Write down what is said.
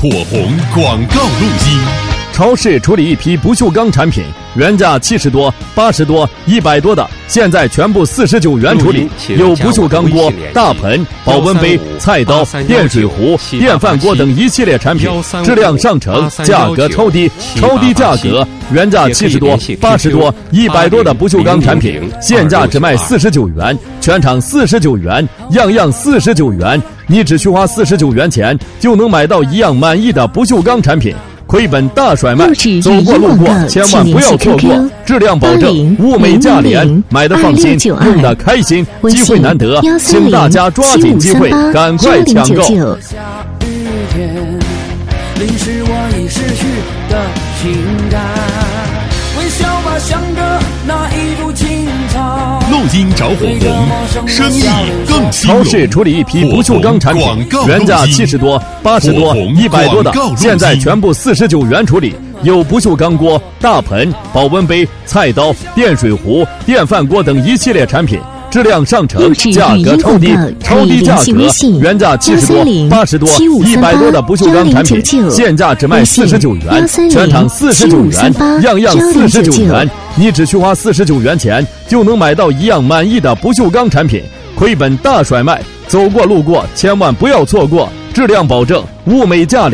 火红广告路径。 超市处理一批不锈钢产品，原价70多、80多、100多的，现在全部49元处理。有不锈钢锅、大盆、保温杯、菜刀、电水壶、电饭锅等一系列产品，质量上乘，价格超低，超低价格。原价70多、80多、100多的不锈钢产品，现价只卖49元，全场49元，样样49元。你只需花49元钱，就能买到一样满意的不锈钢产品。亏本大甩卖，走过路过千万不要错过，质量保证，物美价廉，买的放心，用的开心，机会难得，请大家抓紧机会，赶快抢购。 淋湿我已逝去的情感，微笑吧，像着那一株青草。 录音找火红，生意更兴隆。 超市处理一批不锈钢产品，原价70多、80多、100多的，现在全部49元处理。有不锈钢锅、大盆、保温杯、菜刀、电水壶、电饭锅等一系列产品。质量上乘，价格超低，超低价格。原价70多、80多、100多的不锈钢产品，现价只卖49元，全场49元，样样49元。你只需花49元钱，就能买到一样满意的不锈钢产品。亏本大甩卖，走过路过千万不要错过，质量保证，物美价廉。